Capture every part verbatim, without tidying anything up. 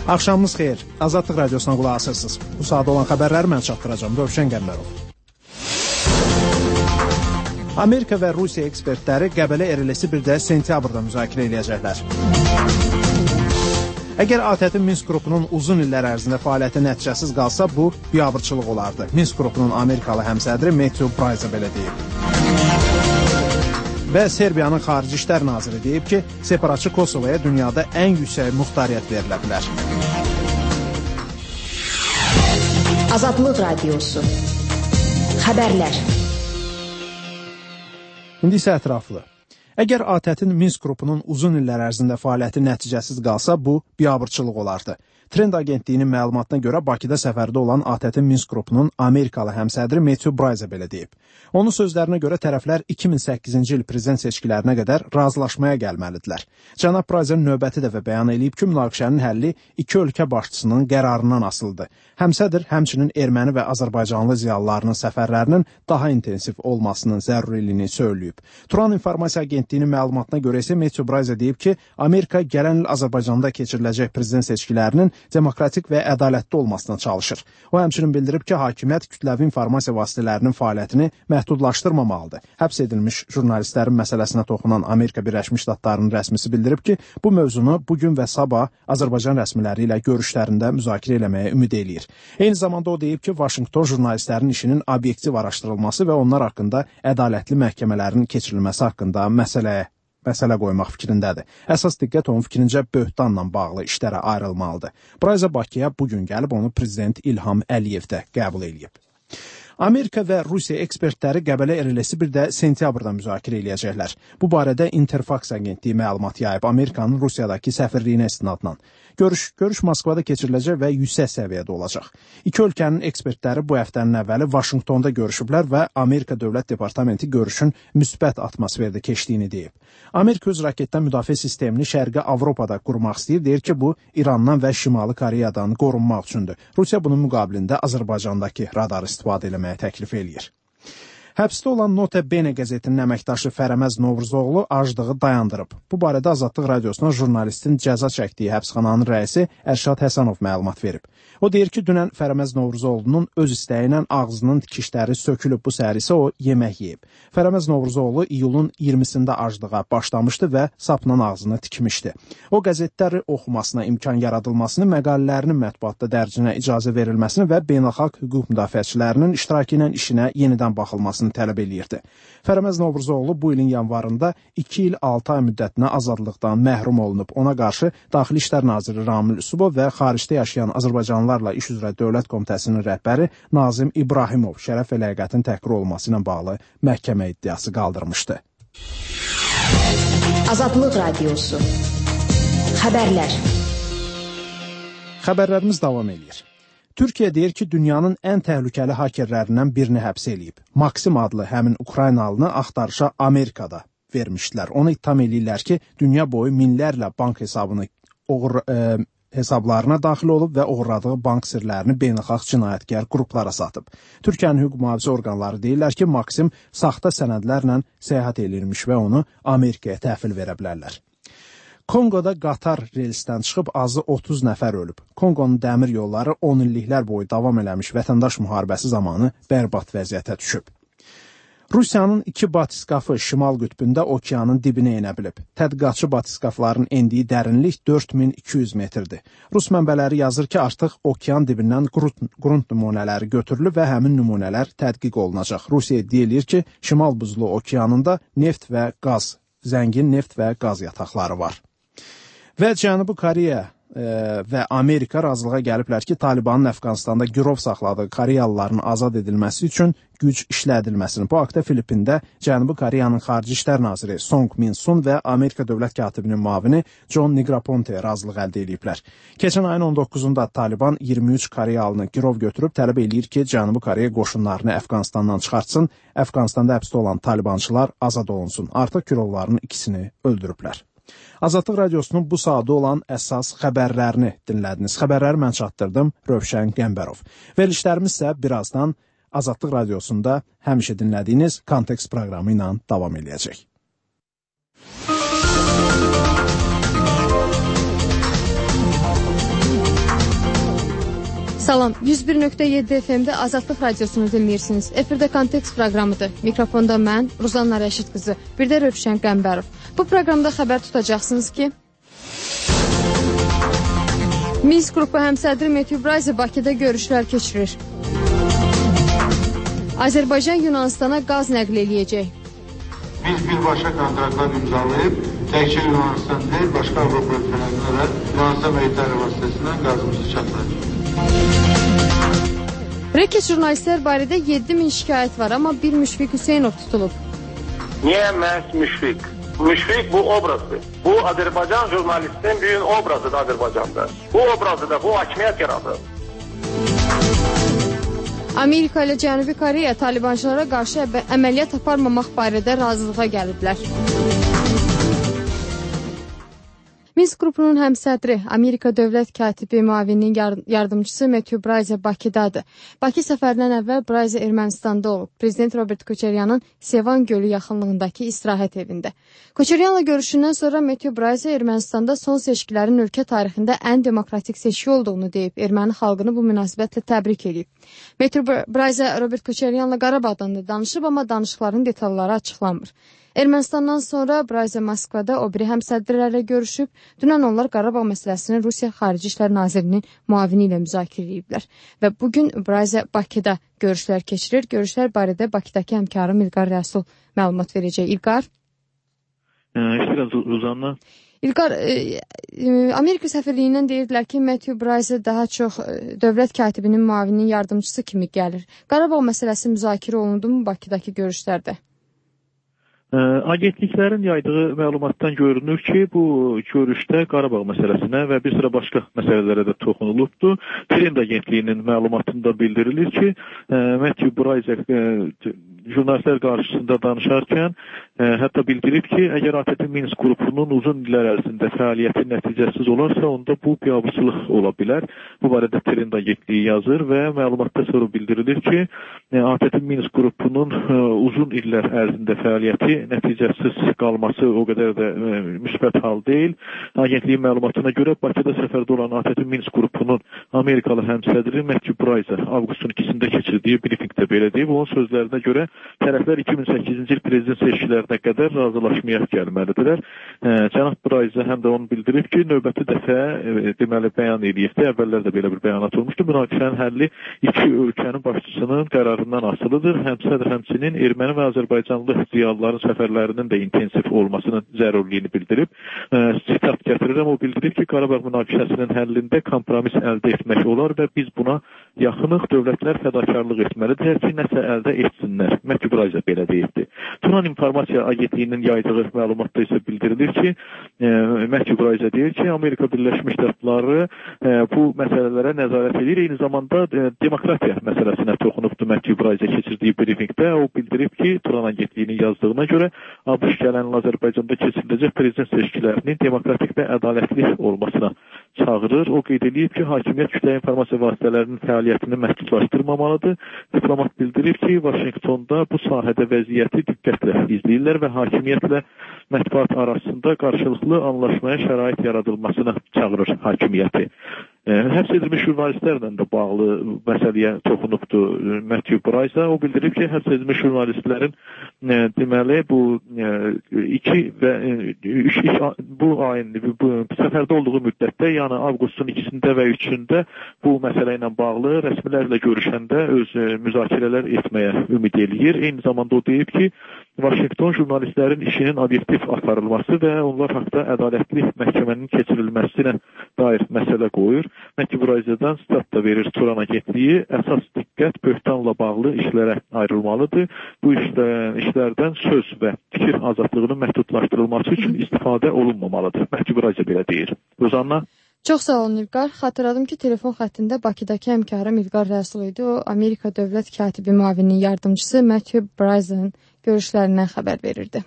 Axşamınız xeyir. Azadlıq Radiosuna qulaq asırsınız. Bu saat olan xəbərləri mən çatdıracağım. Rövşən Qəmbərov. Amerika və Rusiya ekspertləri Qəbələ Erelesi bir də sentyabrda müzakirə edəcəklər. Əgər ATƏT-in Minsk qrupunun uzun illər ərzində fəaliyyəti nəticəsiz qalsa, bu biabırçılıq olardı. Minsk qrupunun Amerikalı həmsədri Matthew Bryce belə deyib. Və Serbiyanın Xarici İşlər Naziri deyib ki, separatçı Kosovaya dünyada ən yüksək muxtariyyət verilə bilər. Azadlıq Radiosu. Xəbərlər. İndi isə ətraflı. Əgər ATƏT-in Minsk qrupunun uzun illər ərzində fəaliyyəti nəticəsiz qalsa, bu biabırçılıq olardı. Trend agentliyinin məlumatına görə Bakıda səfərdə olan ATƏT-in Minsk qrupunun Amerikalı həmsədri Matthew Bryce belə deyib. Onun sözlərinə görə tərəflər iki min səkkizinci il prezident seçkilərinə qədər razılaşmaya gəlməlidirlər. Cənab Bryce növbəti dəfə bəyan edib ki, münaqişənin həlli iki ölkə başçısının qərarından asılıdır. Həmsədr həmçinin erməni və azərbaycanlı ziyalılarının səfərlərinin daha intensiv olmasının zəruriliyini söyləyib. Turan İnformasiya Agentliyinin məlumatına görə isə Matthew Bryce deyib ki, Amerika gələn il Azərbaycanda keçiriləcək prezident seçkilərinin demokratik və ədalətli olmasına çalışır. O həmçinin bildirib ki, hakimiyyət kütləvi informasiya vasitələrinin fəaliyyətini məhdudlaşdırmamalıdır. Həbs edilmiş jurnalistlərin məsələsinə toxunan Amerika Birləşmiş Ştatlarının rəsmisi bildirib ki, bu mövzunu bugün və sabah Azərbaycan rəsmiləri ilə görüşlərində müzakirə eləməyə ümid eləyir. Eyni zamanda o deyib ki, Vaşinqton jurnalistlərin işinin obyektiv araşdırılması və onlar haqqında ədalətli məhkəmələrin keçirilməsi haqqında məsələyə məsələ qoymaq fikrindədir. Əsas diqqət onun fikrincə böhtanla bağlı işlərə ayrılmalıdır. Bryce Bakıya bugün gəlib onu prezident İlham Əliyev də qəbul edib. Amerika və Rusiya ekspertləri Qəbələ Erelesi bir də sentyabrda müzakirə edəcəklər. Bu barədə Interfax agentliyi məlumat yayıb Amerikanın Rusiyadakı səfirliyinə istinadla. Görüş, görüş Moskvada keçiriləcək və yüksək səviyyədə olacaq. İki ölkənin ekspertləri bu həftənin əvvəli Vaşinqtonda görüşüblər və Amerika Dövlət Departamenti görüşün müsbət atmosferdə keçdiyini deyib. Amerika öz raketdən müdafiə sistemini Şərqi Avropada qurmaq istəyir, deyir ki, bu İrandan və Şimali Koreyadan qorunmaq üçündür. Rusiya bunun müqabilində Azərbaycandakı radarı istifadə eləməyə təklif eləyir. Həbsdə olan Nota Bene qəzetinin əməkdaşı Fərəməz Novruzoğlu aclığı dayandırıb. Bu barədə Azadlıq Radiosuna jurnalistin cəza çəkdiyi həbsxananın rəisi Ərşad Həsənov məlumat verib. O deyir ki, dünən Fərəməz Novruzoğlu'nun öz istəyi ilə ağzının tikişləri sökülüb, bu səhər isə o yemək yeyib. Fərəməz Novruzoğlu iyulun iyirmisində aclığa başlamışdı və sapla ağzını tikmişdi. O qəzetləri oxumasına imkan yaradılmasını, məqalələrinin mətbuatda dərcinə icazə verilməsini və beynəlxalq hüquq müdafiəçilərinin iştirakı ilə işinə yenidən baxılmasını tələb eləyirdi. Fərəməz Novruzoğlu bu ilin yanvarında iki il altı ay müddətinə azadlıqdan məhrum olunub. Ona qarşı Daxili İşlər Naziri Ramil Üsubov və xaricdə yaşayan Azərbaycanlılarla İş üzrə Dövlət Komitəsinin rəhbəri Nazim İbrahimov şərəf və ləyaqətin təhqir olunması ilə bağlı məhkəmə iddiası qaldırmışdı. Azadlıq Radiosu. Xəbərlər. Xəbərlərimiz davam edir. Türkiyə deyir ki, dünyanın ən təhlükəli hakerlərindən birini həbs eləyib. Maksim adlı həmin Ukraynalını axtarışa Amerikada vermişdilər. Onu ittiham eləyirlər ki, dünya boyu minlərlə bank hesabını oğur, e, hesablarına daxil olub və oğurladığı bank sirlərini beynəlxalq cinayətkar qruplara satıb. Türkiyənin hüquq mühafizə orqanları deyirlər ki, Maksim saxta sənədlərlə səyahət edilmiş və onu Amerikaya təhvil verə bilərlər. Kongoda qatar relsdən çıxıb azı otuz nəfər ölüb. Kongonun dəmir yolları on illiklər boyu davam eləmiş vətəndaş müharibəsi zamanı bərbad vəziyyətə düşüb. Rusiyanın iki batiskafı Şimal qütbündə okeanın dibinə enə bilib. Tədqiqatçı batiskafların endiyi dərinlik dörd min iki yüz metrdir. Rus mənbələri yazır ki, artıq okean dibindən qrunt nümunələri götürülüb və həmin nümunələr tədqiq olunacaq. Rusiya deyilir ki, Şimal buzlu okeanında neft və qaz, zəngin neft və qaz yataqları var. Və Cənubi Koreya e, və Amerika razılığa gəliblər ki, Talibanın Əfqanistanda girov saxladığı Koreyalıların azad edilməsi üçün güc işlədilməsini. Bu haqda Filippində Cənubi Koreyanın Xarici İşlər Naziri Song Min-sun və Amerika Dövlət Katibinin müavini John Negroponte razılıq əldə ediblər. Keçən ayın on doqquzunda Taliban iyirmi üç Koreyalını girov götürüb tələb eləyir ki, Cənubi Koreya qoşunlarını Əfqanistandan çıxartsın, Əfqanistanda həbsdə olan talibançılar azad olunsun. Artıq girovların ikisini öldürüblər. Azadlıq Radiosunun bu saatda olan əsas xəbərlərini dinlədiniz. Xəbərləri mən çatdırdım, Rövşən Qəmbərov. Verilişlərimiz isə birazdan Azadlıq Radiosunda həmişə dinlədiyiniz Kontekst proqramı ilə davam edəcək. Salam, yüz bir nöqtə yeddi F M-də Azadlıq Radiosunu dinləyirsiniz. Efirdə Kontekst proqramıdır. Mikrofonda mən, Ruzanna Rəşid qızı, bir də Rövşən Qəmbərov. Bu proqramda xəbər tutacaqsınız ki, Minsk qrupu həmsədri Metyu Brayze Bakıda görüşlər keçirir. Azərbaycan Yunanistana qaz nəql eləyəcək. Biz birbaşa kontraktlar imzalayıb, təkcə Yunanistan deyil, başqa Avropa ölkələrində də Yunanistan meyitləri vasitəsindən qazımızı çatdırır. Reket jurnalistlər barədə yeddi min şikayət var, amma bir Müşfiq Hüseynov tutulub. Niyə məhz Müşfiq? Müşfiq bu obrazdır. Bu Azərbaycan jurnalistinin büyük obrazıdır Azərbaycanda. Bu obrazı da bu hakimiyyət yaradır. Amerika ilə Cənubi Koreya talibançılara qarşı əməliyyat aparmamaq barədə razılığa gəliblər. Minsk qrupunun həmsədri, Amerika dövlət katibi müavininin yardımcısı Metyu Brayze Bakıdadır. Bakı səfərindən əvvəl Brayze Ermənistanda olub. Prezident Robert Koçeryanın Sevan Gölü yaxınlığındakı istirahət evində. Koçeryanla görüşündən sonra Metyu Brayze Ermənistanda son seçkilərin ölkə tarixində ən demokratik seçki olduğunu deyib, erməni xalqını bu münasibətlə təbrik edib. Metyu Brayze Robert Koçeryanla Qarabağdan da danışıb, amma danışıqların detalları açıqlanmır. Ermənistandan sonra Brayze Moskvada o biri həmsədrilərlə görüşüb. Dünən onlar Qarabağ məsələsini Rusiya Xarici İşlər Nazirinin müavini ilə müzakirə ediblər. Və bugün Brayze Bakıda görüşlər keçirir. Görüşlər barədə Bakıdakı həmkarım İlqar Rəsul məlumat verəcək. İlqar? İştirəm Ruzanna. İlqar, e, e, Amerika səfirliyindən deyirdilər ki, Metyu Brayze daha çox e, dövlət katibinin müavinin yardımcısı kimi gəlir. Qarabağ məsələsi müzakirə olundu mu Bakıdakı görüşlərdə? Agentliklərin yaydığı məlumatdan görünür ki, bu görüşdə Qarabağ məsələsinə və bir sıra başqa məsələlərə də toxunulubdur. Trend agentliyinin məlumatında bildirilir ki, Metyu Brayze jurnalistlər qarşısında danışarkən e, hətta bildirib ki, əgər A T T Minsk qrupunun uzun illər ərzində fəaliyyəti nəticəsiz olarsa, onda bu biabırçılıq ola bilər. Bu barədə Trend agentliyi yazır və məlumatda sonra bildirilir ki, e, A T T Minsk qrupunun e, uzun illər ərzində fəaliyyəti nəticəsiz qalması o qədər də e, müsbət hal deyil. Agentliyin məlumatına görə Bakıda səfərdə olan A T T Minsk qrupunun Amerikalı həmsədri Metyu Brayze avqustun ikisində keçirdiyi briefingdə belə deyib. Onun sözlərinə görə tərəflər iki min səkkizinci il prezident seçkilərinə qədər razılaşmaya gəlməlidirlər. E, Cənab Brayze həm də onu bildirib ki, növbəti dəfə e, deməli bəyan edibdi. Əvvəllər də belə bir bəyanat olmuşdu. Münaqişənin həlli iki ölkənin başçısının qərarından asılıdır. Həmsədr həmçinin erməni və Azərbaycanlı ziyalıların səfərlərinin də intensiv olmasının zərurliyini bildirib. E, sitat gətirirəm, o bildirib ki, Qarabağ münaqişəsinin həllində kompromis əldə etmək olar və biz buna yaxınıq, dövlətlər fədakarlıq etməlidir ki, nəsə əldə etsinlər. Metyu Brayze belə deyibdi. Turan İnformasiya Agentliyinin yaydığı məlumatda isə bildirilir ki, e, Metyu Brayze deyir ki, Amerika Birləşmiş Ştatları e, bu məsələlərə nəzarət edir. Eyni zamanda e, demokratiya məsələsinə toxunubdu Metyu Brayze keçirdiyi briefingdə. O bildirib ki, Turan Agentliyinin yazdığına görə ABŞ gələn Azərbaycanda keçiriləcək prezident seçkilərinin demokratik və ədalətli olmasına çağırır. O qeyd edib ki, hakimiyyət kütləvi informasiya vasitələrinin fəaliyyətini məhdudlaşdırmamalıdır. Diplomat bildirib ki, Vaşinqtonda bu sahədə vəziyyəti diqqətlə izləyirlər və hakimiyyətlə mətbuat arasında qarşılıqlı anlaşmaya şərait yaradılmasına çağırır hakimiyyəti. Həbs edilmiş jurnalistlərlə də bağlı məsələyə toxunubdu Metyu Brayze. O bildirib ki, həbs edilmiş jurnalistlərin e, deməli bu e, iki və e, üç, bu ayın bu səfərdə olduğu müddətdə, yəni avqustun ikisində və üçündə bu məsələ ilə bağlı rəsmilərlə görüşəndə öz e, müzakirələr etməyə ümid eləyir. Eyni zamanda o deyib ki, Vaşinqton jurnalistlərin işinin obyektiv aparılması və onlar haqda ədalətli məhkəmənin keçirilməsinə dair məsələ qoyur. Metyu Brayze'dən stat da verir Turan Agentliyi. Əsas diqqət böhtanla bağlı işlərə ayrılmalıdır. Bu işlər, işlərdən söz və fikir azadlığının məhdudlaşdırılması üçün istifadə olunmamalıdır. Metyu Brayze belə deyir. Ruzanna? Çox sağ olun İlqar. Xatırladım ki, telefon xəttində Bakıdakı həmkarım İlqar Rəsul idi. O, Amerika Dövlət Katibi müavininin yardımcısı Metyu Brayze'nin görüşlərindən xəbər verirdi.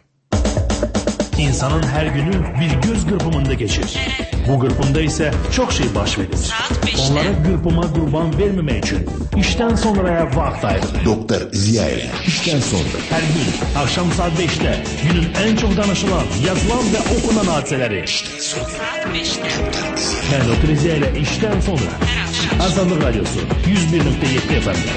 İnsanın hər günü bir göz qırpımında geçir. Bu qırpımda isə çox şey baş verir. Onlara qırpıma qurban verməmək üçün işdən sonraya vaxt ayırır. Doktor Ziyaev. İşdən sonra hər gün axşam saat beşdə günün ən çox danışılan, yazılan və oxunan hadisələri. İşdən sonra. Mən Doktor Ziyaev işdən sonra. Hər axşam Azadlıq Radiosu yüz bir nöqtə yeddi F M-də.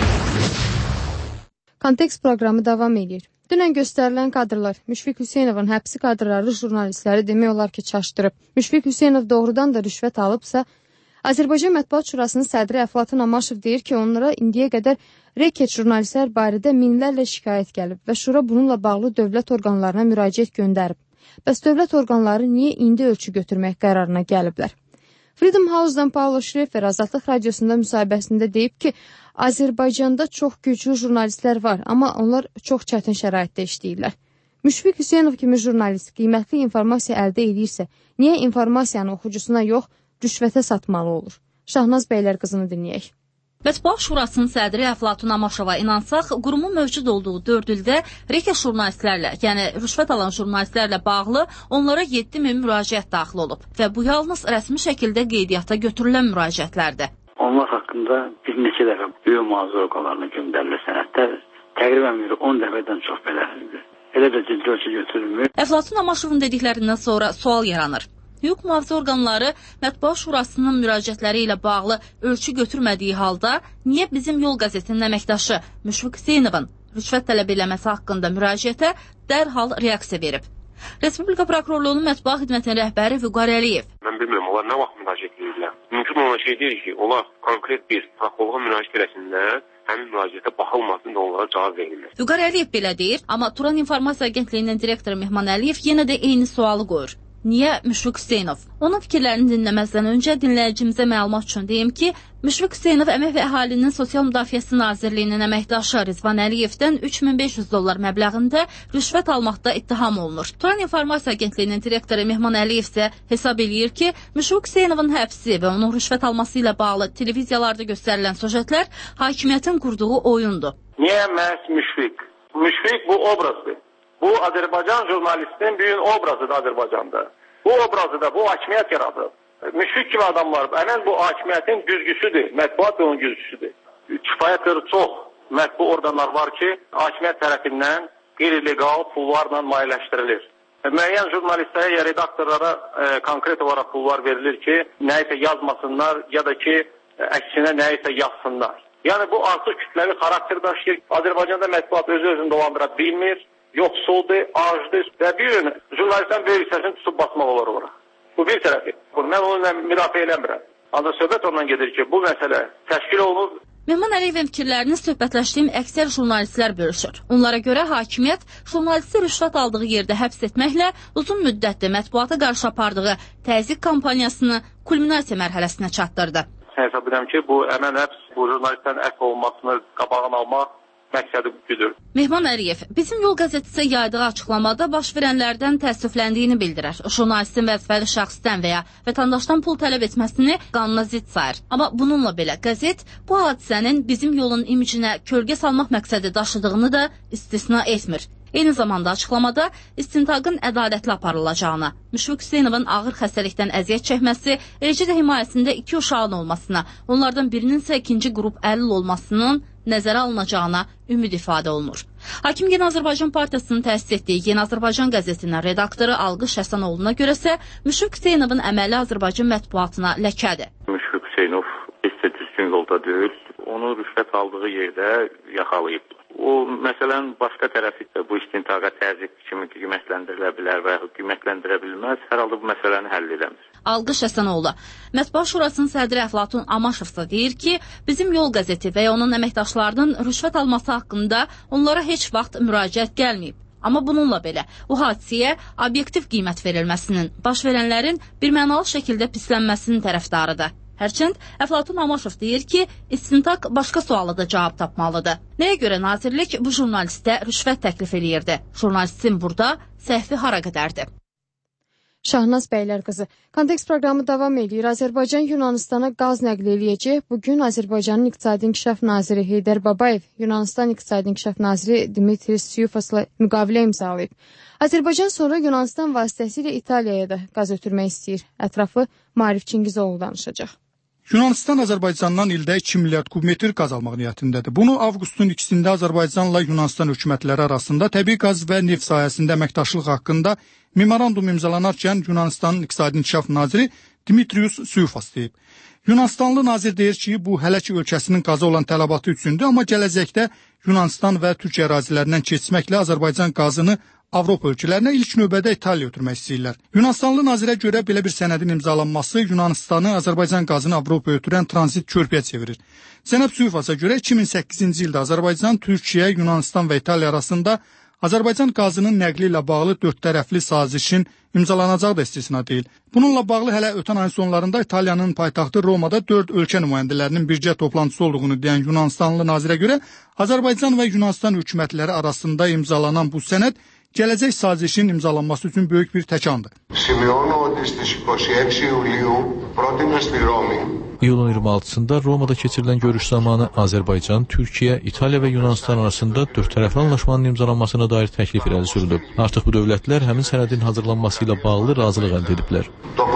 Kontekst proqramı davam edir. Dünən göstərilən kadrlar Müşfiq Hüseynovun həbsi kadrları jurnalistləri demək olar ki, çaşdırıb. Müşfiq Hüseynov doğrudan da rüşvət alıbsa, Azərbaycan Mətbuat Şurasının sədri Əflatun Amaşov deyir ki, onlara indiyə qədər reket jurnalistlər barədə minlərlə şikayət gəlib və Şura bununla bağlı dövlət orqanlarına müraciət göndərib. Bəs dövlət orqanları niyə indi ölçü götürmək qərarına gəliblər? Freedom House-dan Paulo Schrefer Azadlıq Radiosunda müsahibəsində deyib ki, Azərbaycanda çox güclü jurnalistlər var, amma onlar çox çətin şəraitdə işləyirlər. Müşfiq Hüseynov kimi jurnalist qiymətli informasiya əldə edirsə, niyə informasiyanı oxucusuna yox, rüşvətə satmalı olur? Şahnaz Bəylər qızını dinləyək. Mətbuat Şurasının sədri Əflatun Amaşova inansaq, qurumun mövcud olduğu dörd ildə reket jurnalistlərlə, yəni rüşvət alan jurnalistlərlə bağlı onlara yeddi min müraciət daxil olub və bu yalnız rəsmi şəkildə qeydiyyata götürülən müraciətlərdir. Onlar haqqında bir neçə dəfə böyük mühafizə orqanlarına göndərilir sənədlər, təqribən bir on dəfədən çox belədir. Elə də ciddi ölçü götürülmür. Əflatun Amaşovun dediklərindən sonra sual yaranır. Hüquq mühafizə orqanları Mətbuat Şurasının müraciətləri ilə bağlı ölçü götürmədiyi halda niyə bizim Yol qəzetinin əməkdaşı Müşfiq Hüseynovun rüşvət tələb eləməsi haqqında müraciətə dərhal reaksiya verib? Respublika Prokurorluğunun Mətbuat Xidmətinin rəhbəri Vüqar Əliyev. Mən bilmirəm, onlar nə vaxt müraciət edirlər? Mümkün olan şey deyil ki, onlar konkret bir prokurorluğa müraciət eləsinlər, həmin müraciətə baxılmasın da onlara cavab verilir. Vüqar Əliyev belə deyir, amma Turan İnformasiya Agentliyinin direktoru Mehman Əliyev yenə də eyni sualı qoyur. Niyə Müşfiq Hüseynov? Onun fikirlərini dinləməzdən öncə dinləyicimizə məlumat üçün deyim ki, Müşfiq Hüseynov Əmək və Əhalinin Sosial Müdafiəsi Nazirliyinin əməkdaşı Rizvan Əliyevdən üç min beş yüz dollar məbləğində rüşvət almaqda ittiham olunur. Turan İnformasiya Agentliyinin direktoru Mehman Əliyev isə hesab eləyir ki, Müşfiq Hüseynovun həbsi və onun rüşvət alması ilə bağlı televiziyalarda göstərilən süjetlər hakimiyyətin qurduğu oyundur. Niyə məhz Müşfiq? Müşfiq bu obrazdır. Bu Azərbaycan jurnalistinin büyük obrazıdır Azərbaycanda. Bu obrazı da bu hakimiyyət yaradır. Müşfiq kimi adamlar, həmin bu hakimiyyətin güzgüsüdür, mətbuat onun güzgüsüdür. Kifayət qədər çox mətbu orqanlar var ki, hakimiyyət tərəfindən qeyri-legal pullarla maliyyələşdirilir. Müəyyən jurnalistlərə ya redaktorlara e, konkret olaraq pullar verilir ki, nəyisə yazmasınlar ya da ki, əksinə nəyisə yazsınlar. Yəni bu artıq kütləvi xarakter daşıyır. Azərbaycanda mətbuat özü-özünü dolandıra bilmir. Yoxsuldur, acdır və bir gün jurnalistdən böyük hissəsini tutub basmaq olur ora. Bu bir tərəfi. Mən onunla müdafiə eləmirəm. Ancaq söhbət ondan gedir ki, bu məsələ təşkil olunub. Mehman Əliyevin fikirlərini söhbətləşdiyim əksər jurnalistlər bölüşür. Onlara görə hakimiyyət jurnalisti rüşvət aldığı yerdə həbs etməklə uzun müddətli mətbuata qarşı apardığı təzyiq kampaniyasını kulminasiya mərhələsinə çatdırdı. Hesab edirəm ki, bu əməl həbs, bu jurnalistlərin əfv olmasını qabağını almaq məqsədi budur. Mehman Əliyev bizim Yol qəzeti isə yaydığı açıqlamada baş verənlərdən təəssüfləndiyini bildirir. Jurnalistin vəzifəli şəxsdən və ya vətəndaşdan pul tələb etməsini qanuna zidd sayır. Amma bununla belə qəzet bu hadisənin bizim yolun imicinə kölgə salmaq məqsədi daşıdığını da istisna etmir. Eyni zamanda açıqlamada istintaqın ədalətli aparılacağına, Müşfiq Hüseynovun ağır xəstəlikdən əziyyət çəkməsi, eləcə də himayəsində iki uşağın olmasına, onlardan birinin isə ikinci qrup əlil olmasının nəzərə alınacağına ümid ifadə olunur. Hakim Yeni Azərbaycan Partiyasının təsis etdiyi Yeni Azərbaycan qəzetinin redaktoru Alqış Həsənoğlu'na görəsə, Müşfiq Hüseynovun əməli Azərbaycan mətbuatına ləkədir. Müşfiq Hüseynov heç də düzgün yolda deyil, onu rüşvət aldığı yerdə yaxalayıblar. O məsələn başqa tərəfi bu istintaqa təzyiq kimi qiymətləndirilə bilər və ya qiymətləndirə bilməz. Hər halda bu məsələni həll edəmir. Alqış Həsənoğlu. Mətbuat Şurasının sədri Əflatun Amaşov da deyir ki, bizim Yol qəzeti və ya onun əməkdaşlarının rüşvət alması haqqında onlara heç vaxt müraciət gəlməyib. Amma bununla belə bu hadisəyə obyektiv qiymət verilməsinin, baş verənlərin birmənalı şəkildə pislənməsinin tərəfdarıdır. Hərçənd Əflatun Amaşov deyir ki, istintaq başqa sualı da cavab tapmalıdır. Nəyə görə nazirlik bu jurnalistə rüşvət təklif eləyirdi? Jurnalistin burada səhvi hara qədərdir? Şahnaz Bəylər qızı. Kontekst proqramı davam edir. Azərbaycan Yunanistana qaz nəql eləyəcək. Bugün Azərbaycanın İqtisadi İnkişaf Naziri Heydər Babayev, Yunanistan İqtisadi İnkişaf Naziri Dimitris Siyufasla müqavilə imzalayıb. Azərbaycan sonra Yunanistan vasitəsilə İtaliyaya da qaz ötürmək istəyir. Ətrafı Maarif Çingizoğlu danışacaq. Yunanistan Azərbaycandan ildə iki milyard kubmetr qaz almaq niyyətindədir. Bunu avqustun ikisində Azərbaycanla Yunanistan hökumətləri arasında təbii qaz və neft sahəsində əməkdaşlıq haqqında memorandum imzalanarkən Yunanistanın İqtisadi İnkişaf Naziri Dimitrius Siyufas deyib. Yunanstanlı nazir deyir ki, bu hələ ki ölkəsinin qaza olan tələbatı üçündür, amma gələcəkdə Yunanistan və Türkiyə ərazilərindən keçməklə Azərbaycan qazını Avropa ölkələrinə ilk növbədə İtaliya ötürmək istəyirlər. Yunanstanlı nazirə görə belə bir sənədin imzalanması Yunanistanı Azərbaycan qazını Avropa ötürən tranzit körpüyə çevirir. Sənəd Suyufasa görə iki min səkkizinci ildə Azərbaycan, Türkiyə, Yunanistan və İtaliya arasında Azərbaycan qazının nəqli ilə bağlı dörd tərəfli sazişin imzalanacağı da istisna deyil. Bununla bağlı hələ ötən ayın sonlarında İtaliyanın paytaxtı Romada dörd ölkə nümayəndələrinin birgə toplantısı olduğunu deyən Yunanistanlı nazirə görə Azərbaycan və Yunanistan hökumətləri arasında imzalanan bu sənəd gələcək sazişin imzalanması üçün böyük bir təkandır. İyulun iyirmi altısında Romada keçirilən görüş zamanı Azərbaycan, Türkiyə, İtaliya və Yunanistan arasında dörd-tərəfli anlaşmanın imzalanmasına dair təklif irəli sürülüb. Artıq bu dövlətlər həmin sənədin hazırlanması ilə bağlı razılıq əldə ediblər.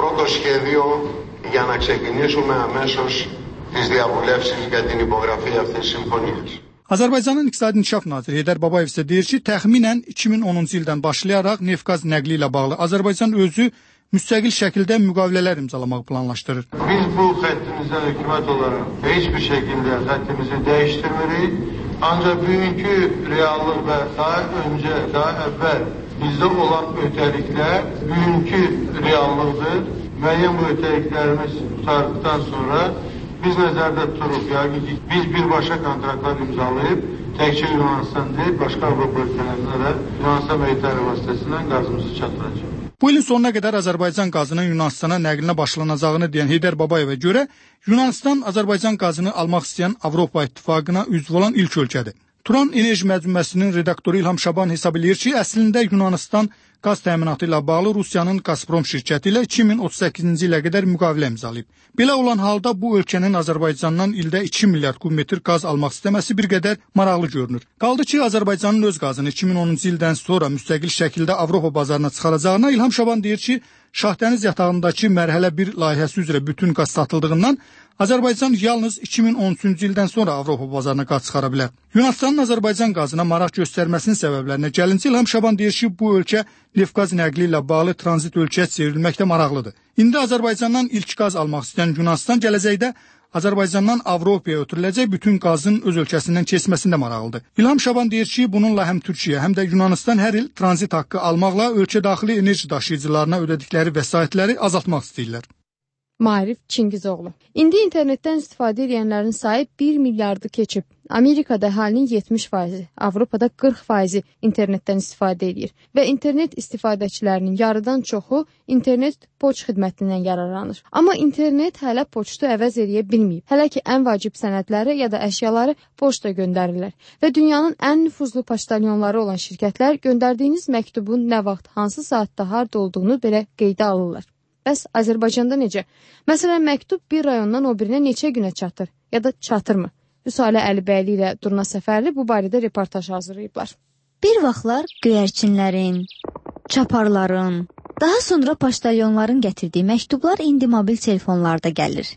Azərbaycanın İqtisadi İnkişaf naziri Heydər Babayev isə deyir ki, təxminən iki min onuncu ildən başlayaraq neft-qaz nəqli ilə bağlı Azərbaycan özü müstəqil şəkildə müqavilələr imzalamaq planlaşdırır. Biz bu xəttimizdən hökumət olaraq heç bir şəkildə xəttimizi dəyişdirmirik. Ancaq bugünkü reallıq və daha öncə, daha əvvəl bizdə olan ötəliklər bugünkü reallıqdır. Müəyyən bu ötəliklərimiz tutardıqdan sonra biz nəzərdə tuturuq, yəni ki, biz birbaşa kontraktlar imzalayıb, təkcə Yunanistan deyil, başqa Avropa ölkələrinə də Yunanistan meyitləri vasitəsindən qazımızı çatdıracaq. Bu ilin sonuna qədər Azərbaycan qazının Yunanistana nəqlinə başlanacağını deyən Heydər Babayevə görə Yunanistan Azərbaycan qazını almaq istəyən Avropa İttifaqına üzv olan ilk ölkədir. Turan Enerji Məcmuəsinin redaktoru İlham Şaban hesab edir ki, əslində Yunanistan qaz təminatı ilə bağlı Rusiyanın Gazprom şirkəti ilə iki min otuz səkkizinci ilə qədər müqavilə imzalayıb. Belə olan halda bu ölkənin Azərbaycandan ildə iki milyard kubmetr qaz almaq istəməsi bir qədər maraqlı görünür. Qaldı ki, Azərbaycanın öz qazını iki min onuncu ildən sonra müstəqil şəkildə Avropa bazarına çıxaracağına İlham Şaban deyir ki, Şahdəniz yatağındakı mərhələ bir layihəsi üzrə bütün qaz satıldığından Azərbaycan yalnız iki min on üçüncü ildən sonra Avropa bazarına qaz çıxara bilər. Yunanistanın Azərbaycan qazına maraq göstərməsinin səbəblərinə gəlincə İlham Şaban deyir ki, bu ölkə neft-qaz nəqli ilə bağlı tranzit ölkəyə çevrilməkdə maraqlıdır. İndi Azərbaycandan ilk qaz almaq istəyən Yunanistan gələcəkdə Azərbaycandan Avropaya ötürüləcək bütün qazın öz ölkəsindən keçməsində maraqlıdır. İlham Şaban deyir ki, bununla həm Türkiyə, həm də Yunanistan hər il tranzit haqqı almaqla ölkə daxili enerji daşıyıcılarına ödədikləri vəsaitləri azaltmaq istəyirlər. Maarif Çingizoğlu. İndi internetdən istifadə edənlərin sayı bir milyardı keçib. Amerikada əhalinin yetmiş faizi, Avropada qırx faizi internetdən istifadə edir və internet istifadəçilərinin yarıdan çoxu internet poçt xidmətindən yararlanır. Amma internet hələ poçtu əvəz edə bilməyib. Hələ ki ən vacib sənədləri ya da əşyaları poçta göndərirlər və dünyanın ən nüfuzlu poçtalyonları olan şirkətlər göndərdiyiniz məktubun nə vaxt, hansı saatda harda olduğunu belə qeydə alırlar. Bəs Azərbaycanda necə? Məsələn, məktub bir rayondan o birinə neçə günə çatır ya da çatırmı? Rüsalə Əlibəyli ilə Durna Səfərli bu barədə reportaj hazırlayıblar. Bir vaxtlar göyərçinlərin, çaparların, daha sonra poçtalyonların gətirdiyi məktublar indi mobil telefonlarda gəlir.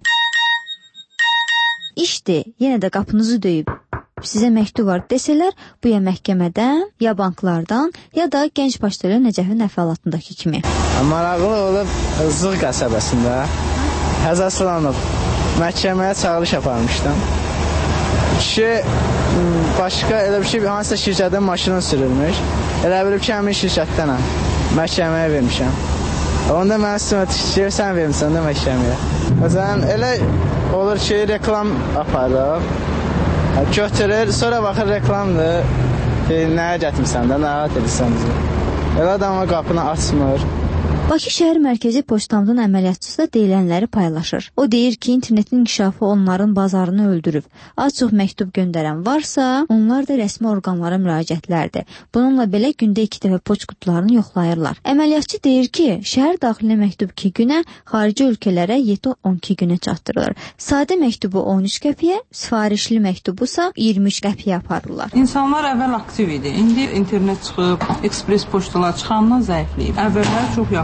İşte, yenə də qapınızı döyüb sizə məktub var desələr, bu ya məhkəmədən, ya banklardan, ya da gənc poçtalyon Nəcəfin əfəlatındakı kimi. Maraqlı olub Zığ qəsəbəsində həzaslanıb məhkəməyə çağırış aparmışdım. Kişi başqa elə bir şey, hansısa şirkətdən maşını sürülmüş. Elə bilib ki, həmin şirkətdənəm. Məhkəməyə vermişəm. Onda mənə üstümə tikir, sən vermişsən də məhkəməyə. Məsələn, elə olur ki, reklam aparıb. Götürür, sonra baxır reklamdır. Nəyə gətirsən də, nəyə edirsən bizi. Elə adamla qapını açmır. Bakı şəhər mərkəzi poçtamdın əməliyyatçısı da deyilənləri paylaşır. O deyir ki, internetin inkişafı onların bazarını öldürüb. Az çox məktub göndərən varsa, onlar da rəsmi orqanlara müraciətlərdir. Bununla belə gündə iki dəfə poçt qutularını yoxlayırlar. Əməliyyatçı deyir ki, şəhər daxilinə məktub iki günə, xarici ölkələrə yeddi on iki günə çatdırılır. Sadə məktubu on üç qəpiyə, sifarişli məktubusa iyirmi üç qəpiyə aparırlar. İnsanlar əvvəl aktiv idi. İndi internet çıxıb, ekspres poçtalar çıxandan zəifləyib. Əvvəllər çox yaxşı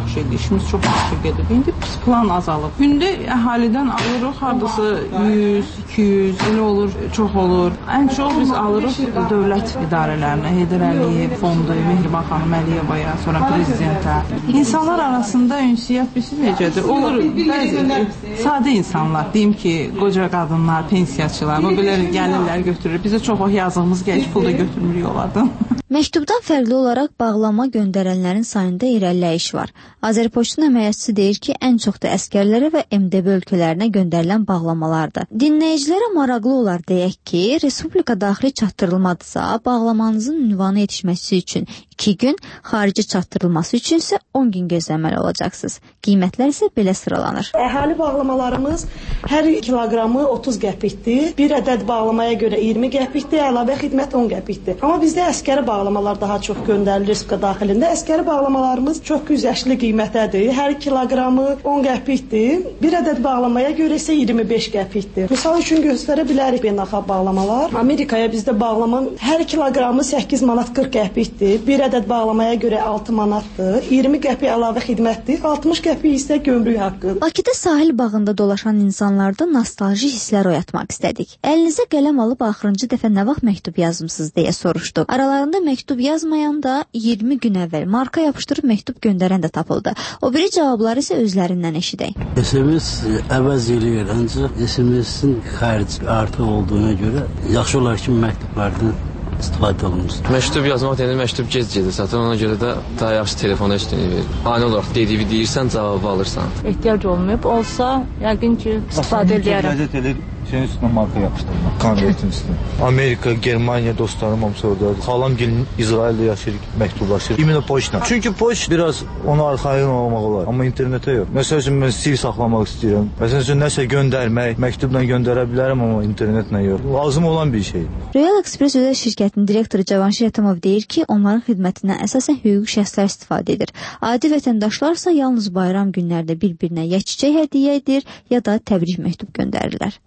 yaxşı idi, işimiz çox yaxşı gedirdi. İndi pis plan azalıb. Gündə əhalidən alırıq hardasa yüz, iki yüz, elə olur, çox olur. Ən çox biz alırıq dövlət idarələrinə, Heydər Əliyev fondu, Mehriban xanım Əliyevaya, sonra prezidentə. İnsanlar arasında ünsiyyət bilsin necədir? Olur, bəzi sadə insanlar, deyim ki, qoca qadınlar, pensiyaçılar, o belə gəlirlər, götürür. Bizə çox o yazığımız gəliş pul da götürmürük onlardan. Məktubdan fərqli olaraq bağlama göndərənlərin sayında irəliləyiş var. Azərpoçtun əməliyyatçısı deyir ki, ən çox da əskərlərə və M D B ölkələrinə göndərilən bağlamalardır. Dinləyicilərə maraqlı olar deyək ki, respublika daxili çatdırılmadısa, bağlamanızın ünvanı yetişməsi üçün iki gün, xarici çatdırılması üçün isə on gün gözləməli olacaqsınız. Qiymətlər isə belə sıralanır. Əhali bağlamalarımız hər kiloqramı otuz qəpikdir. Bir ədəd bağlamaya görə iyirmi qəpikdir, əlavə xidmət on qəpikdir. Amma bizdə əskəri bağlamalar daha çox göndərilir respublika daxilində. Əskəri bağlamalarımız çox güzəştli qiymətədir. Hər kiloqramı on qəpikdir. Bir ədəd bağlamaya görə isə iyirmi beş qəpikdir. Misal üçün göstərə bilərik beynəlxalq bağlamalar. Amerikaya bizdə bağlama hər kiloqramı səkkiz manat qırx qəpikdir. Bir ədəd bağlamaya görə altı manatdır. iyirmi qəpik əlavə xidmətdir. altmış qəpik isə gömrük haqqıdır. Bakıda sahil bağında dolaşan insanlarda nostalji hisslər oyatmaq istədik. Əlinizə qələm alıb axırıncı dəfə nə vaxt məktub yazmısınız deyə soruşduq. Aralarında məktub yazmayan da iyirmi gün əvvəl marka yapışdırıb məktub göndərən də tapıldı. O biri cavabları isə özlərindən eşidək. S M S əvəz eləyir, ancaq S M S-in xərci artıq olduğuna görə yaxşı olar ki, məktublardan istifadə olunsun. Məktub yazmaq deyəndə məktub gec gedir zaten, ona görə də daha yaxşı telefona üstünlük verir. Ani olaraq dediyi deyirsən, cavabı alırsan. Ehtiyac olmayıb, olsa yəqin ki, istifadə edərəm. Şeyin üstüne marka yapıştırma. Konvertin üstüne. Amerika, Germaniya dostlarım hamısı orada. Xalam gelin İsrail'de yaşayır, mektublaşır. İmino poçtla. Çünkü poçt biraz onu arxayın olmaq olar. Amma internetə yox. Məsəl üçün mən stil saxlamaq istəyirəm. Məsəl üçün nəsə göndərmək, məktubla göndərə bilərəm, amma internetlə yox. Lazım olan bir şey. Royal Express özel şirkətinin direktoru Cavanşir Yatamov deyir ki, onların xidmətindən əsasən hüquqi şəxslər istifadə edir. Adi vətəndaşlarsa yalnız bayram günlərdə bir-birinə ya çiçək hədiyyə edir, ya da təbrik məktub göndərirlər.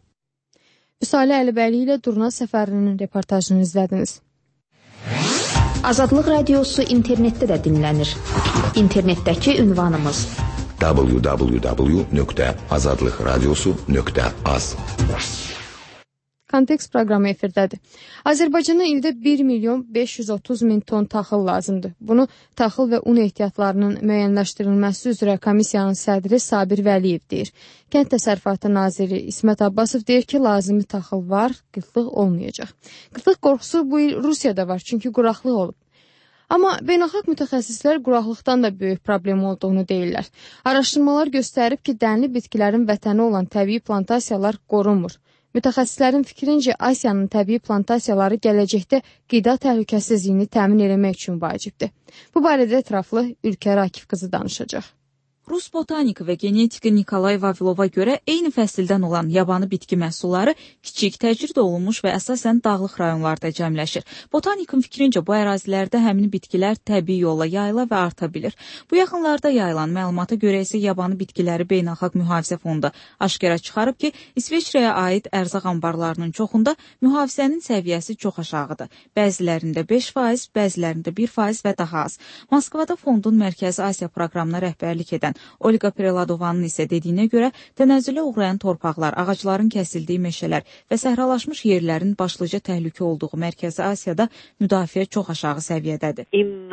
Üsalə Əlibəyli ilə Durna Səfərinin reportajını izlədiniz. Azadlıq Radiosu internetdə də dinlənir. İnternetdəki ünvanımız w w w nöqtə azadlıq radiosu nöqtə az. Kontekst proqramı efirdədir. Azərbaycana ildə bir milyon beş yüz otuz min ton taxıl lazımdır. Bunu taxıl və un ehtiyatlarının müəyyənləşdirilməsi üzrə komissiyanın sədri Sabir Vəliyev deyir. Kənd Təsərrüfatı naziri İsmət Abbasov deyir ki, lazımi taxıl var, qıtlıq olmayacaq. Qıtlıq qorxusu bu il Rusiyada var, çünki quraqlıq olub. Amma beynəlxalq mütəxəssislər quraqlıqdan da böyük problem olduğunu deyirlər. Araşdırmalar göstərib ki, dənli bitkilərin vətəni olan təbii plantasiyalar qorunmur. Mütəxəssislərin fikrincə Asiyanın təbii plantasiyaları gələcəkdə qida təhlükəsizliyini təmin etmək üçün vacibdir. Bu barədə ətraflı Ülkər Akif qızı danışacaq. Rus botaniki və genetiki Nikolay Vavilova görə eyni fəsildən olan yabanı bitki məhsulları kiçik, təcrid olunmuş və əsasən dağlıq rayonlarda cəmləşir. Botanikin fikrincə bu ərazilərdə həmin bitkilər təbii yolla yayıla və arta bilir. Bu yaxınlarda yayılan məlumata görə isə yabanı bitkiləri Beynəlxalq Mühafizə Fondu aşkara çıxarıb ki, İsveçrəyə aid ərzaq anbarlarının çoxunda mühafizənin səviyyəsi çox aşağıdır. Bəzilərində beş faiz, bəzilərində bir faiz və daha az. Moskvada fondun Mərkəzi Asiya proqramına rəhbərlik edən Olga Preladovanın isə dediyinə görə tənəzzülə uğrayan torpaqlar, ağacların kəsildiyi meşələr və səhralaşmış yerlərin başlıca təhlükə olduğu Mərkəzi Asiyada müdafiə çox aşağı səviyyədədir.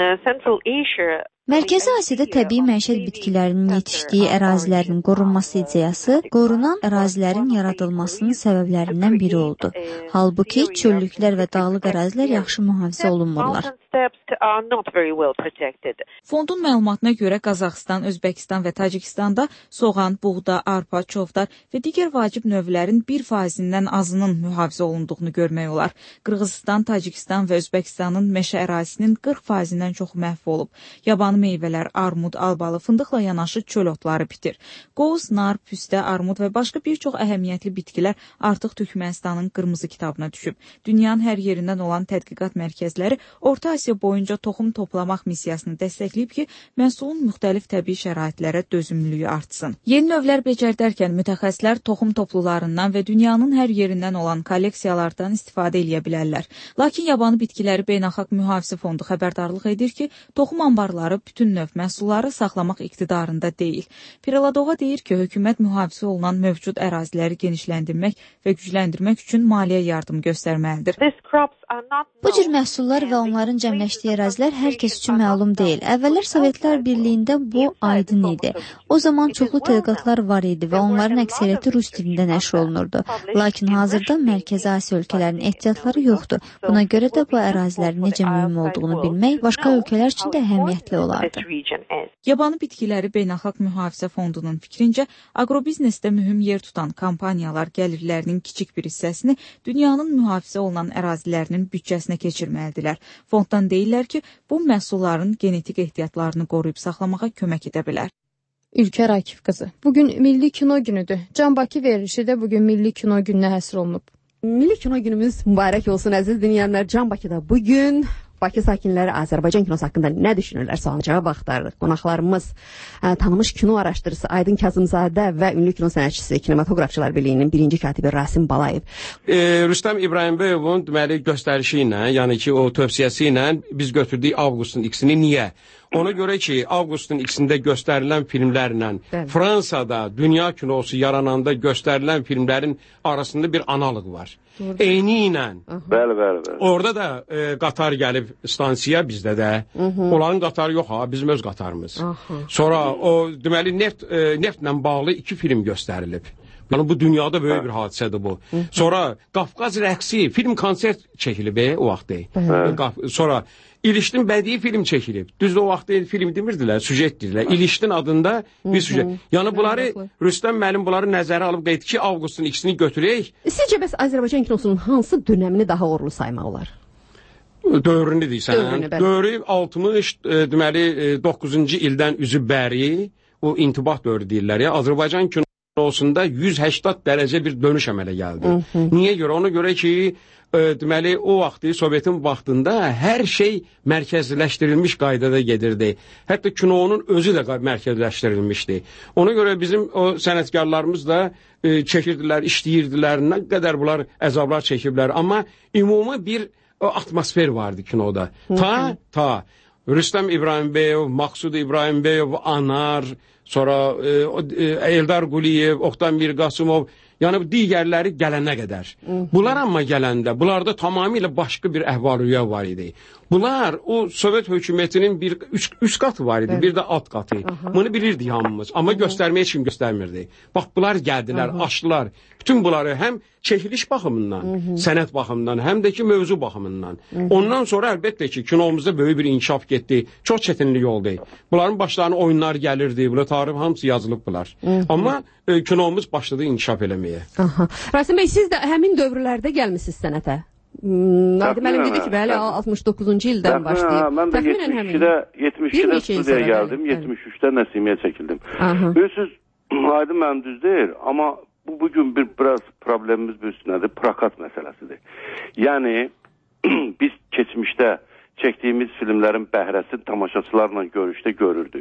Mərkəzi Asiyada təbii məişət bitkilərinin yetişdiyi ərazilərin qorunması ideyası qorunan ərazilərin yaradılmasının səbəblərindən biri oldu. Halbuki çöllüklər və dağlıq ərazilər yaxşı mühafizə olunmurlar. Fondun məlumatına görə Qazaxıstan, Özbəkistan və Tacikistanda soğan, buğda, arpa, çovdar və digər vacib növlərin bir faizindən azının mühafizə olunduğunu görmək olar. Qırğızistan, Tacikistan və Özbəkistanın meşə ərazisinin qırx faizindən çoxu məhv olub. Yabanı meyvələr, armud, albalı, fındıqla yanaşı çöl otları bitir. Qoz, nar, püstə, armud və başqa bir çox əhəmiyyətli bitkilər artıq Türkmənistanın qırmızı kitabına düşüb. Dünyanın hər yerindən olan tədqiqat mərkəzləri Orta Asiya boyunca toxum toplamaq missiyasını dəstəkləyib ki, məhsulun müxtəlif təbii şəraitlərə dözümlülüyü artsın. Yeni növlər becərdərkən mütəxəssislər toxum toplularından və dünyanın hər yerindən olan kolleksiyalardan istifadə edə bilərlər. Lakin yabanı bitkiləri Beynəlxalq Mühafizə Fondu xəbərdarlıq edir ki, toxum anbarları bütün növ məhsulları saxlamaq iqtidarında deyil. Pireladova deyir ki, hökumət mühafizə olunan mövcud əraziləri genişləndirmək və gücləndirmək üçün maliyyə yardım göstərməlidir. Bu cür məhsullar və onların cəmləşdiyi ərazilər hər kəs üçün məlum deyil. Əvvəllər Sovetlər Birliyində bu aydın idi. O zaman çoxlu tədqiqatlar var idi və onların əksəriyyəti rus dilində nəşr olunurdu. Lakin hazırda Mərkəzi Asiya ölkələrinin ehtiyatları yoxdur. Buna görə də bu ərazilərin necə mühüm olduğunu bilmək başqa ölkələr üçün də əhəmiyyətli olardı. Yabanı bitkiləri Beynəlxalq Mühafizə Fondunun fikrincə, agrobiznesdə mühüm yer tutan kampaniyalar gəlirlərinin kiçik bir hissəsini dünyanın mühafizə olunan ərazilərinin büdcəsinə keçirməlidirlər. Fonddan deyirlər ki, bu məhsulların genetik ehtiyatlarını qoruyub saxlamağa kömək edə bilər. Ülkər Akif qızı. Bugün Milli Kino günüdür. Can Bakı verilişi də bugün Milli Kino gününə həsr olunub. Milli Kino günümüz mübarək olsun əziz dinləyənlər. Can Bakıda bugün Bakı sakinləri Azərbaycan kinosu haqqında nə düşünürlər sualına cavab axtarırıq. Qonaqlarımız ə, tanınmış kino araşdırıcısı Aydın Kazımzadə və ünlü kino sənətçisi Kinematografçılar Birliyinin birinci katibi Rasim Balayev. E, Rüstəm İbrahimbəyovun deməli göstərişi ilə, yəni ki o tövsiyəsi ilə biz götürdük Avqustun ikisini niyə? Ona görə ki, Avqustun ikisində göstərilən filmlərlə Bəli. Fransada dünya kinosu yarananda göstərilən filmlərin arasında bir analıq var. Eyni ilə. Bəli, bəli, bəli. Orada da e, qatar gəlib stansiya bizdə də. Hı -hı. Onların qatarı yox ha, bizim öz qatarımız. Aha. Sonra o deməli neft e, neftlə bağlı iki film göstərilib. Yəni bu dünyada böyük bir hadisədir bu. Hı -hı. Sonra Qafqaz rəqsi film konsert çəkilib e, o vaxtda. Sonra İlişdin bədii film çəkilib. Düzdür, o vaxt film demirdilər, süjet dedilər. İlişdin adında bir süjet. Yəni bunları, Rüstəm müəllim bunları nəzərə alıb qeyd ki, Avqustun ikisini götürək. Sizcə bəs Azərbaycan kinosunun hansı dönəmini daha uğurlu saymaq olar? Dövrünü deyirsən. Dövrü altmış, e, deməli, doqquzuncu ildən üzü bəri, o intibah dövrü deyirlər ya, Azərbaycan kinosunda yüz səksən dərəcə bir dönüş əmələ gəldi. Hı -hı. Niyə görə? Ona görə ki, E, deməli, o vaxtı, Sovetin vaxtında hər şey mərkəzləşdirilmiş qaydada gedirdi. Hətta kinonun özü də mərkəzləşdirilmişdi. Ona görə bizim o sənətkarlarımız da e, çəkirdilər, işləyirdilər, nə qədər bunlar əzablar çəkiblər. Amma ümumi bir o, atmosfer vardı kinoda. Ta, ta, Rüstəm İbrahimbəyov, Maqsud İbrahimbəyov, Anar, sonra e, e, Eldar Quliyev, Oqtan Mirqasımov, yəni digərləri gələnə qədər. Hı -hı. Bunlar amma gələndə, bunlarda tamamilə başqa bir əhval-ruhiyyə var idi. Bunlar o Sovet hökumətinin bir üç, üç qatı var idi, evet. Bir də alt qatı. Aha. Bunu bilirdik hamımız, amma Aha. göstərməyə heç kim göstərmirdi. Bax, bunlar gəldilər, Aha. açdılar. Bütün bunları həm çəkiliş baxımından, Hı -hı. sənət baxımından, həm də ki mövzu baxımından. Hı -hı. Ondan sonra əlbəttə ki, kinomuzda böyük bir inkişaf getdi. Çox çətinlik oldu. Bunların başlarına oyunlar gəlirdi, bunlar tarix hamısı yazılıb bunlar. Hı -hı. Amma e, kinomuz başladı inkişaf eləməyə. Aha. Rasim bəy, siz də həmin dövrlərdə gəlmisiniz sənətə. Nadim müəllim dedi ki, bəli, altmış doqquzuncu ildən başlayıb. Mən də yetmiş ikidə, yetmiş ikidə studiyaya gəldim, yetmiş üçdə Nəsimiyə çəkildim. Bilirsiniz, Aydın mənim düz deyil, amma bu bugün bir biraz problemimiz bir üstünədir, prakat məsələsidir. Yəni, biz keçmişdə çəkdiyimiz filmlərin bəhrəsini tamaşaçılarla görüşdə görürdük.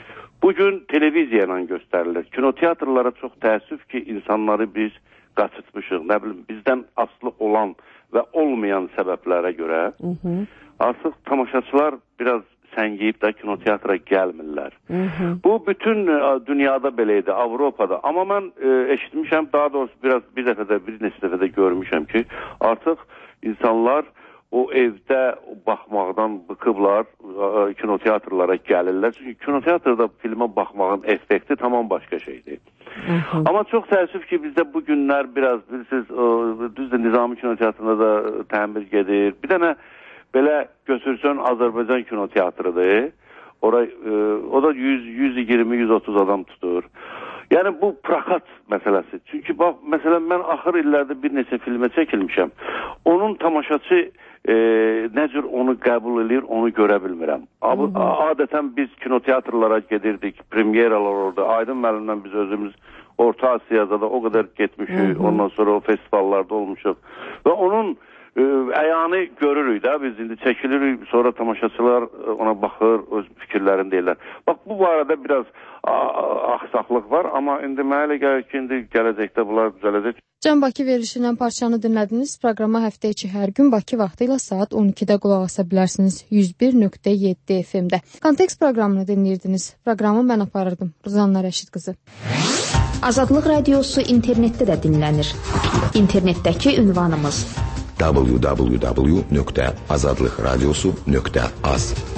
Bugün televiziya ilə göstərilir. Kinoteatrlara çox təəssüf ki, insanları biz qaçıtmışıq. Nə bilim, bizdən asılı olan və olmayan səbəblərə görə Hı -hı. artıq tamaşaçılar biraz səngiyib də kinoteatra gəlmirlər. Hı -hı. Bu bütün dünyada belə idi, Avropada. Amma mən e, eşitmişəm, daha doğrusu biraz bir dəfədə, bir neçə dəfədə görmüşəm ki, artıq insanlar o evdə baxmaqdan bıkıblar, e, kinoteatrlara gəlirlər. Çünki kinoteatrda filmə baxmağın effekti tamam başqa şeydir. Hı -hı. Amma çox təəssüf ki, bizdə bu günlər biraz, bilirsiniz, düzdür, Nizami Kinoteatrında da təmir gedir. Bir dənə belə götürsən Azərbaycan Kinoteatrıdır. Ora, e, o da yüz, yüz iyirmi yüz otuz adam tutur. Yəni bu prakat məsələsi. Çünki bax, məsələn, mən axır illərdə bir neçə filmə çəkilmişəm. Onun tamaşaçı e, nə cür onu qəbul edir, onu görə bilmirəm. Hı -hı. Adətən biz kinoteatrlara gedirdik, premyeralar orada. Aydın müəllimlə biz özümüz Orta Asiyada da o qədər getmişik. Hı -hı. Ondan sonra o festivallarda olmuşuq. Və onun e, əyanı görürük də, biz indi çəkilirik, sonra tamaşaçılar ona baxır, öz fikirlərini deyirlər. Bax, bu barədə biraz axsaqlıq var, amma indi mənə elə gəlir ki, indi gələcəkdə bunlar düzələcək. Can Bakı verilişindən parçanı dinlədiniz. Proqrama həftə içi hər gün Bakı vaxtı ilə saat on ikidə qulaq asa bilərsiniz yüz bir nöqtə yeddi F M-də. Kontekst proqramını dinləyirdiniz. Proqramı mən aparırdım. Ruzanna Rəşid qızı. Azadlıq radiosu internetdə də dinlənir. İnternetdəki ünvanımız w w w nöqtə azadlıqradiosu nöqtə az.